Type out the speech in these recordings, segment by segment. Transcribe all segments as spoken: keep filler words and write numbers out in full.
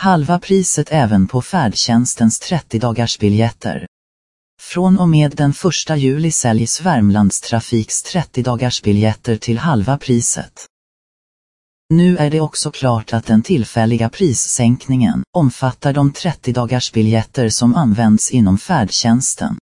Halva priset även på färdtjänstens trettio dagars biljetter. Från och med den första juli säljs Värmlandstrafiks trettio dagars biljetter till halva priset. Nu är det också klart att den tillfälliga prissänkningen omfattar de trettio dagars biljetter som används inom färdtjänsten.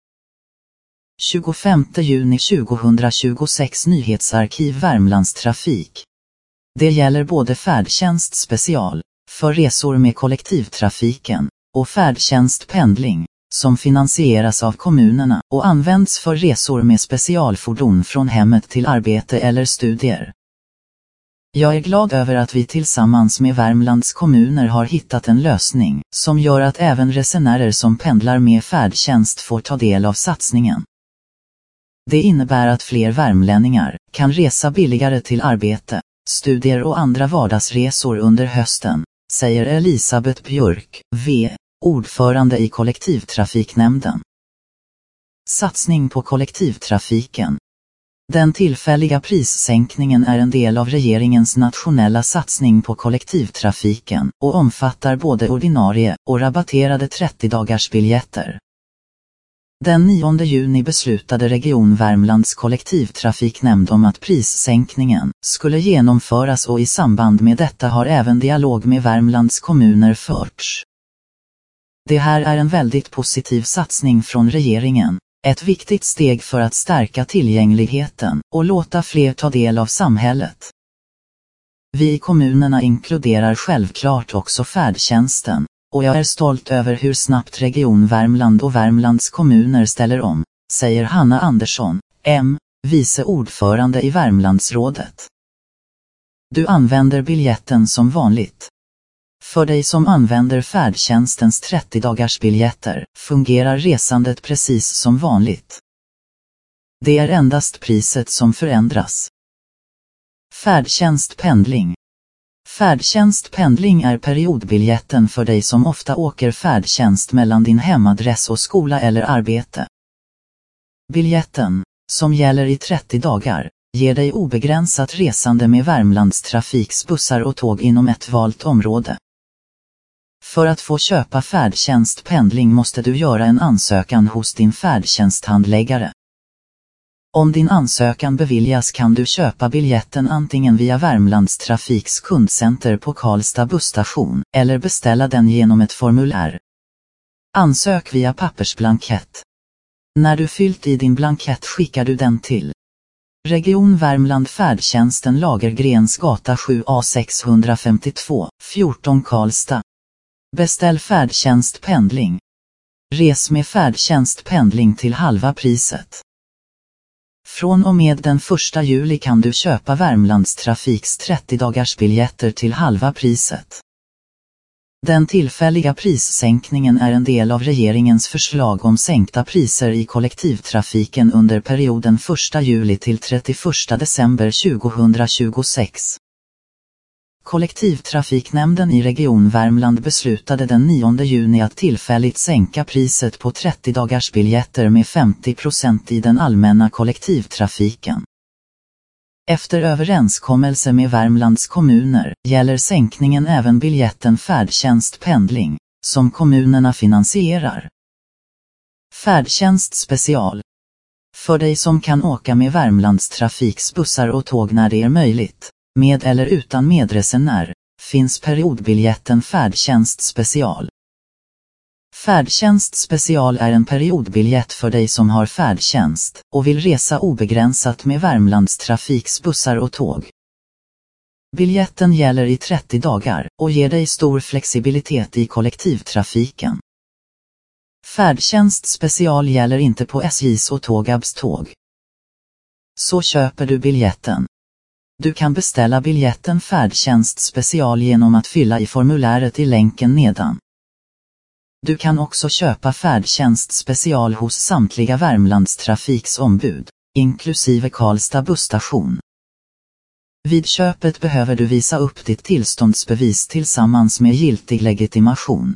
tjugofemte juni tjugohundratjugosex Nyhetsarkiv Värmlandstrafik. Det gäller både färdtjänst special, för resor med kollektivtrafiken, och färdtjänst pendling, som finansieras av kommunerna och används för resor med specialfordon från hemmet till arbete eller studier. Jag är glad över att vi tillsammans med Värmlands kommuner har hittat en lösning som gör att även resenärer som pendlar med färdtjänst får ta del av satsningen. Det innebär att fler värmlänningar kan resa billigare till arbete, studier och andra vardagsresor under hösten, säger Elisabeth Björk, V, ordförande i kollektivtrafiknämnden. Satsning på kollektivtrafiken. Den tillfälliga prissänkningen är en del av regeringens nationella satsning på kollektivtrafiken och omfattar både ordinarie och rabatterade trettio dagars biljetter. Den nionde juni beslutade Region Värmlands kollektivtrafiknämnd om att prissänkningen skulle genomföras, och i samband med detta har även dialog med Värmlands kommuner förts. Det här är en väldigt positiv satsning från regeringen, ett viktigt steg för att stärka tillgängligheten och låta fler ta del av samhället. Vi i kommunerna inkluderar självklart också färdtjänsten, och jag är stolt över hur snabbt Region Värmland och Värmlands kommuner ställer om, säger Hanna Andersson, M, vice ordförande i Värmlandsrådet. Du använder biljetten som vanligt. För dig som använder färdtjänstens trettio dagars biljetter fungerar resandet precis som vanligt. Det är endast priset som förändras. Färdtjänst pendling. Färdtjänst pendling är periodbiljetten för dig som ofta åker färdtjänst mellan din hemadress och skola eller arbete. Biljetten, som gäller i trettio dagar, ger dig obegränsat resande med Värmlandstrafiks bussar och tåg inom ett valt område. För att få köpa färdtjänst pendling måste du göra en ansökan hos din färdtjänsthandläggare. Om din ansökan beviljas kan du köpa biljetten antingen via Värmlandstrafiks kundcenter på Karlstad busstation eller beställa den genom ett formulär. Ansök via pappersblankett. När du fyllt i din blankett skickar du den till Region Värmland Färdtjänsten Lagergrens gata sju A sexhundrafemtiotvå, fjorton Karlstad. Beställ färdtjänst pendling. Res med färdtjänst pendling till halva priset. Från och med den första juli kan du köpa Värmlandstrafiks trettio dagars biljetter till halva priset. Den tillfälliga prissänkningen är en del av regeringens förslag om sänkta priser i kollektivtrafiken under perioden första juli till trettioförsta december tjugohundratjugosex. Kollektivtrafiknämnden i Region Värmland beslutade den nionde juni att tillfälligt sänka priset på trettio dagars biljetter med femtio procent i den allmänna kollektivtrafiken. Efter överenskommelse med Värmlands kommuner gäller sänkningen även biljetten färdtjänst pendling, som kommunerna finansierar. Färdtjänst special. För dig som kan åka med Värmlandstrafiks bussar och tåg när det är möjligt, med eller utan medresenär, finns periodbiljetten färdtjänst special. Färdtjänst special är en periodbiljett för dig som har färdtjänst och vill resa obegränsat med Värmlandstrafiks bussar och tåg. Biljetten gäller i trettio dagar och ger dig stor flexibilitet i kollektivtrafiken. Färdtjänst special gäller inte på S J:s och Tågabs tåg. Så köper du biljetten. Du kan beställa biljetten färdtjänst special genom att fylla i formuläret i länken nedan. Du kan också köpa färdtjänst special hos samtliga Värmlandstrafiks ombud, inklusive Karlstad busstation. Vid köpet behöver du visa upp ditt tillståndsbevis tillsammans med giltig legitimation.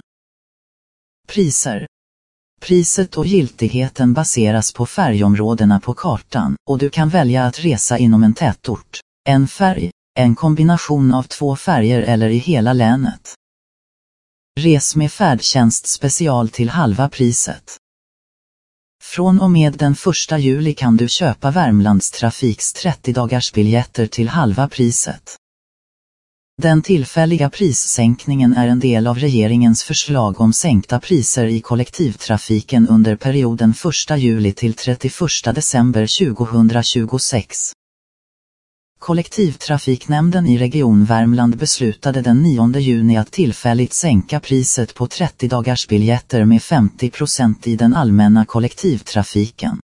Priser. Priset och giltigheten baseras på färjområdena på kartan, och du kan välja att resa inom en tätort, en färj, en kombination av två färger eller i hela länet. Res med färdtjänst special till halva priset. Från och med den första juli kan du köpa Värmlandstrafiks trettio dagars biljetter till halva priset. Den tillfälliga prissänkningen är en del av regeringens förslag om sänkta priser i kollektivtrafiken under perioden första juli till trettioförsta december tjugohundratjugosex. Kollektivtrafiknämnden i Region Värmland beslutade den nionde juni att tillfälligt sänka priset på trettio dagars biljetter med femtio procent i den allmänna kollektivtrafiken.